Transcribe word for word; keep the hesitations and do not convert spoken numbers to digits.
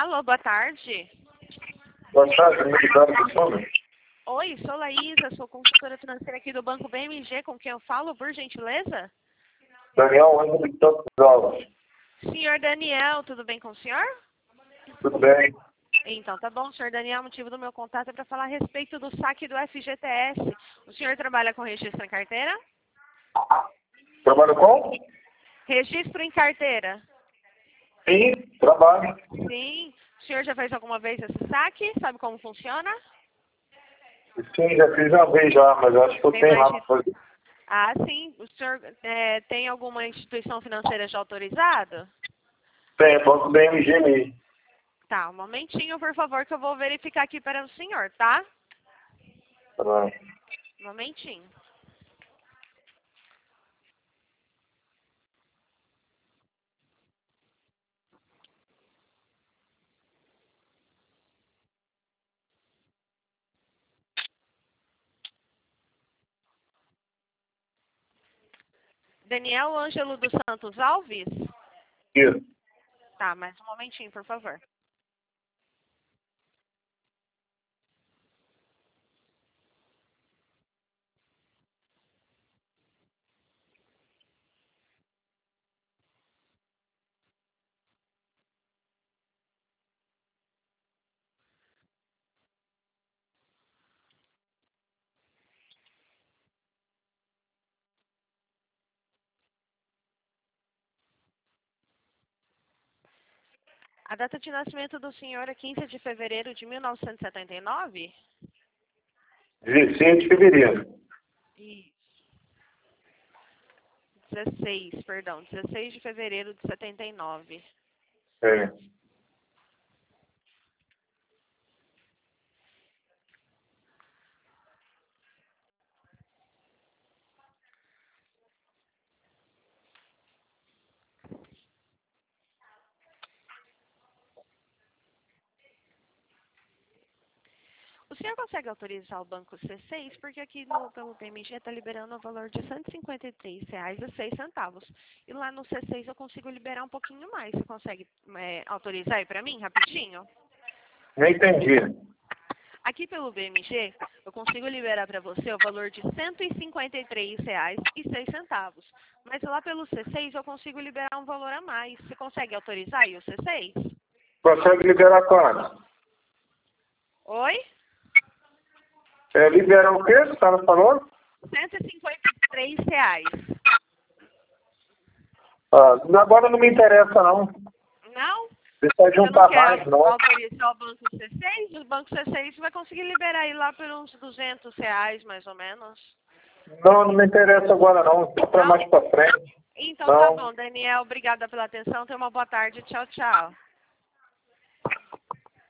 Alô, boa tarde. Boa tarde, me ligaram do sono? Oi, sou Laísa, sou consultora financeira aqui do Banco B M G, com quem eu falo, por gentileza? Daniel Ângelo de Campos Alves. Senhor Daniel, tudo bem com o senhor? Tudo bem? Então, tá bom, senhor Daniel, o motivo do meu contato é para falar a respeito do saque do F G T S. O senhor trabalha com registro em carteira? Trabalho com? Registro em carteira? Sim, trabalho. Sim. O senhor já fez alguma vez esse saque? Sabe como funciona? Sim, já fiz uma vez já, mas eu acho que eu Tem tenho mais lá de... pra fazer. Ah, sim. O senhor é, tem alguma instituição financeira já autorizada? Tem, Banco B M G mesmo. Tá, um momentinho, por favor, que eu vou verificar aqui para o senhor, tá? Tá bom. Um momentinho. Daniel Ângelo dos Santos Alves? Isso. Tá, mais um momentinho, por favor. A data de nascimento do senhor é quinze de fevereiro de mil novecentos e setenta e nove? dezesseis de fevereiro. Isso. dezesseis, perdão, dezesseis de fevereiro de setenta e nove. É. O senhor consegue autorizar o banco C seis? Porque aqui no, pelo P M G está liberando o valor de cento e cinquenta e três reais e seis centavos. E lá no C seis eu consigo liberar um pouquinho mais. Você consegue é, autorizar aí para mim, rapidinho? Não entendi. Aqui pelo B M G, eu consigo liberar para você o valor de cento e cinquenta e três reais e seis centavos. Mas lá pelo C seis eu consigo liberar um valor a mais. Você consegue autorizar aí o C seis? Consegue liberar quanto? Oi? É, liberar o quê? Você estava falando? cento e cinquenta e três reais. Ah, agora não me interessa, não. Não? Deixa eu Você não juntar quer mais, não. autorizar o banco C seis? O banco C seis vai conseguir liberar aí lá por uns duzentos reais, mais ou menos. Não, não me interessa agora, não. Só para Não? mais para frente. Então tá Não. bom, Daniel. Obrigada pela atenção. Tenha uma boa tarde. Tchau, tchau.